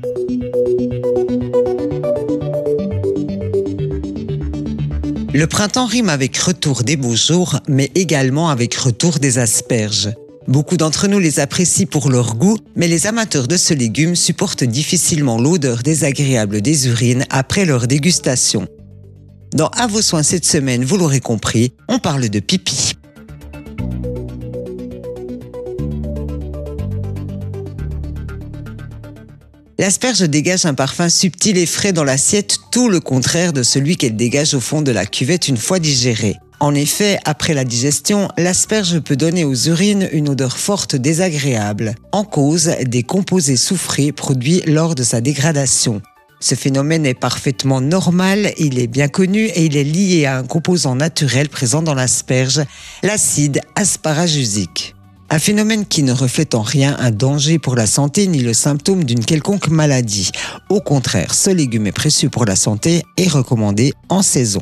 Le printemps rime avec retour des beaux jours, mais également avec retour des asperges. Beaucoup d'entre nous les apprécient pour leur goût, mais les amateurs de ce légume supportent difficilement l'odeur désagréable des urines après leur dégustation. Dans À vos soins cette semaine, vous l'aurez compris, on parle de pipi. L'asperge dégage un parfum subtil et frais dans l'assiette, tout le contraire de celui qu'elle dégage au fond de la cuvette une fois digérée. En effet, après la digestion, l'asperge peut donner aux urines une odeur forte désagréable, en cause des composés soufrés produits lors de sa dégradation. Ce phénomène est parfaitement normal, il est bien connu et il est lié à un composant naturel présent dans l'asperge, l'acide asparagique. Un phénomène qui ne reflète en rien un danger pour la santé ni le symptôme d'une quelconque maladie. Au contraire, ce légume est précieux pour la santé et recommandé en saison.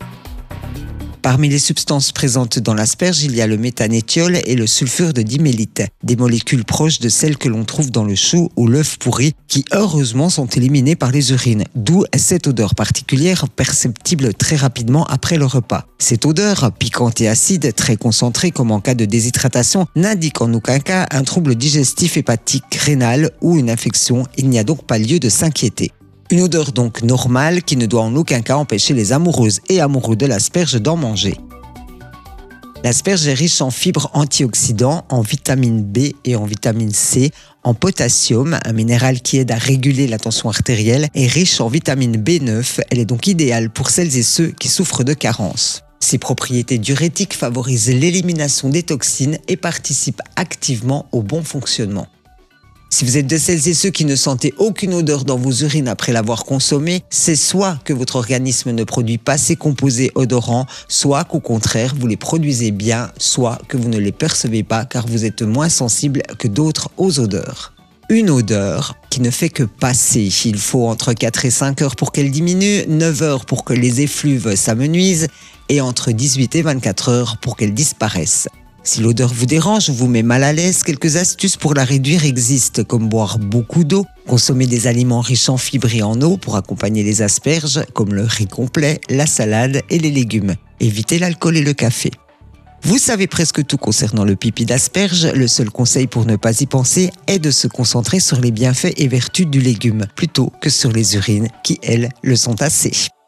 Parmi les substances présentes dans l'asperge, il y a le méthanétiol et le sulfure de dimélite, des molécules proches de celles que l'on trouve dans le chou ou l'œuf pourri, qui heureusement sont éliminées par les urines, d'où cette odeur particulière perceptible très rapidement après le repas. Cette odeur, piquante et acide, très concentrée comme en cas de déshydratation, n'indique en aucun cas un trouble digestif hépatique, rénal ou une infection. Il n'y a donc pas lieu de s'inquiéter. Une odeur donc normale qui ne doit en aucun cas empêcher les amoureuses et amoureux de l'asperge d'en manger. L'asperge est riche en fibres antioxydants, en vitamine B et en vitamine C, en potassium, un minéral qui aide à réguler la tension artérielle, et riche en vitamine B9, elle est donc idéale pour celles et ceux qui souffrent de carences. Ses propriétés diurétiques favorisent l'élimination des toxines et participent activement au bon fonctionnement. Si vous êtes de celles et ceux qui ne sentez aucune odeur dans vos urines après l'avoir consommé, c'est soit que votre organisme ne produit pas ces composés odorants, soit qu'au contraire vous les produisez bien, soit que vous ne les percevez pas car vous êtes moins sensible que d'autres aux odeurs. Une odeur qui ne fait que passer. Il faut entre 4 et 5 heures pour qu'elle diminue, 9 heures pour que les effluves s'amenuisent et entre 18 et 24 heures pour qu'elle disparaisse. Si l'odeur vous dérange ou vous met mal à l'aise, quelques astuces pour la réduire existent, comme boire beaucoup d'eau, consommer des aliments riches en fibres et en eau pour accompagner les asperges, comme le riz complet, la salade et les légumes. Évitez l'alcool et le café. Vous savez presque tout concernant le pipi d'asperge, le seul conseil pour ne pas y penser est de se concentrer sur les bienfaits et vertus du légume, plutôt que sur les urines qui, elles, le sont assez.